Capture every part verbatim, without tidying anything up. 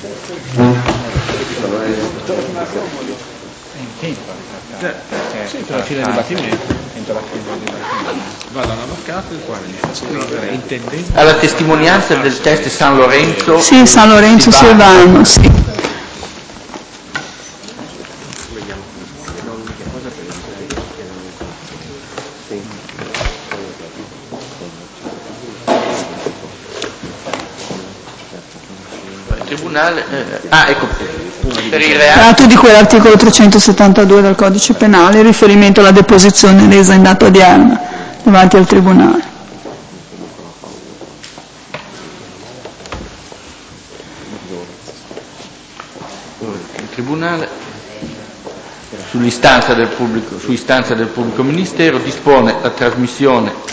Entro la fine del dibattimento. Entro la fine del dibattimento. Vado all'avvocato il quale mi fa scrivere intendente. Alla testimonianza del test San Lorenzo. Sì, San Lorenzo Silvano, sì. Tribunale, eh, ah, ecco, per il reato. Reato di quell'articolo trecentosettantadue del codice penale, in riferimento alla deposizione resa in data odierna davanti al tribunale. Il tribunale, sull'istanza del pubblico, su istanza del pubblico ministero, dispone la trasmissione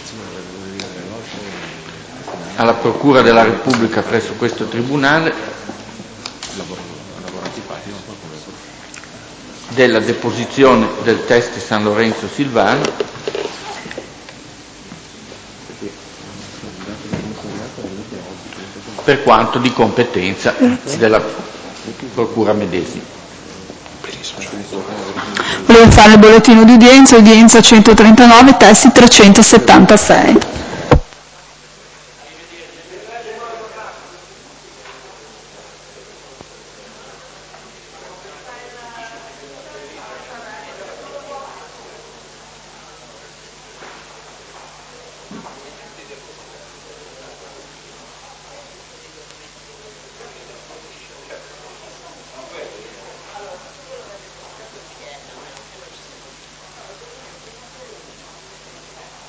alla Procura della Repubblica presso questo tribunale della deposizione del test San Lorenzo Silvano per quanto di competenza della Procura medesima. Volevo fare il bollettino di udienza, udienza centotrentanove, testi trecentosettantasei.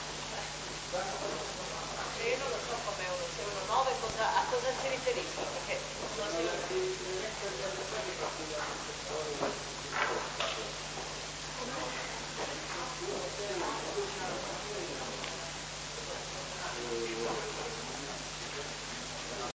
Io non lo so come uno sei uno nove, cosa, a cosa si riferiscono? Perché